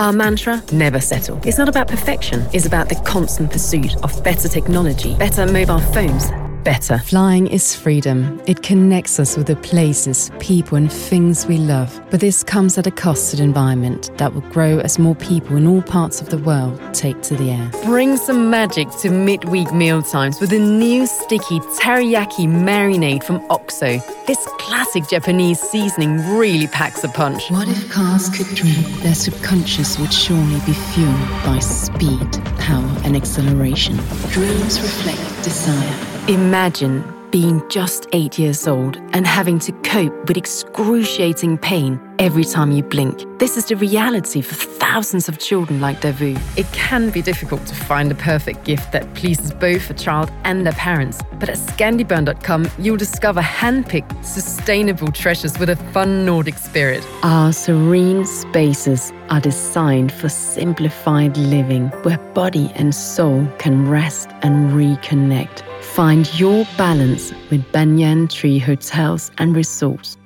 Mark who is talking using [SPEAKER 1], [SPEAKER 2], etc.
[SPEAKER 1] Our mantra, never settle. It's not about perfection. It's about the constant pursuit of better technology, better mobile phones, better.
[SPEAKER 2] Flying is freedom. It connects us with the places, people and things we love. But this comes at a cost to the environment that will grow as more people in all parts of the world take to the air.
[SPEAKER 1] Bring some magic to midweek mealtimes with a new sticky teriyaki marinade from OXO. This classic Japanese seasoning really packs a punch.
[SPEAKER 2] What if cars could dream? Their subconscious would surely be fueled by speed, power and acceleration. Dreams reflect desire.
[SPEAKER 1] Imagine being just 8 years old and having to cope with excruciating pain every time you blink. This is the reality for thousands of children like Davu. It can be difficult to find the perfect gift that pleases both a child and their parents. But at Scandiburn.com, you'll discover hand-picked, sustainable treasures with a fun Nordic spirit.
[SPEAKER 2] Our serene spaces are designed for simplified living, where body and soul can rest and reconnect. Find your balance with Banyan Tree Hotels and Resorts.